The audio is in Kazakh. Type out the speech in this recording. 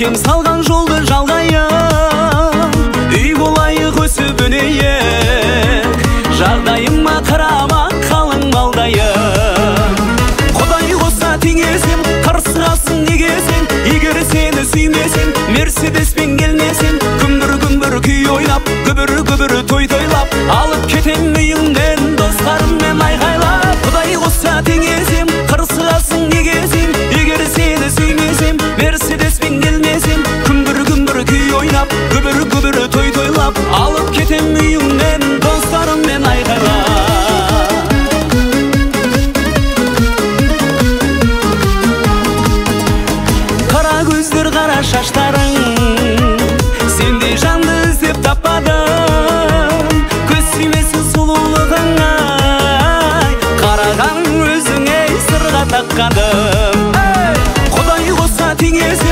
әкем салған жолды жалғайық, үй болайық өсіп өнейік, жағдайыма қарама қалың малдайық. Құдай қоса теңесем, қырсығасың неге сен? Егер сені сүймесем, мерседеспен келмесем, күмбір күй ойнап, күбір той тойлап, алып кетем үйіңнен достарыммен айғайлап. Құдай қоса теңесем, қырсығасың неге сен? Егер сені сүймесем, мерседеспен келмесем, күмбір күй ойнап, күбір той тойлап, алып кетем үйіңнен достарыммен айғайлап. Қара көздер, қара шаштарың, сендей жанды іздеп таппадым. Көз сүймесін сұлулығың, ай, қараған өзіңе сырға таққаным. Құдай қоса теңесем,